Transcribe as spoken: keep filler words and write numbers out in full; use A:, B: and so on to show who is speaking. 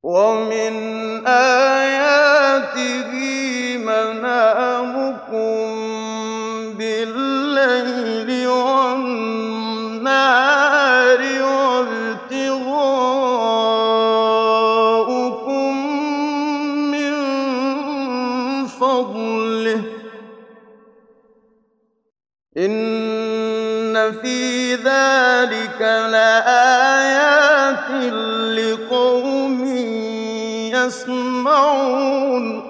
A: وَمِنْ آيَاتِهِ مَنَامُكُم بِاللَّيْلِ وَالنَّهَارِ وَابْتِغَاؤُكُم مِّن فَضْلِهِ ۚ إِنَّ فِي ذَٰلِكَ لَآيَاتٍ لِّقَوْمٍ يَسْمَعُونَ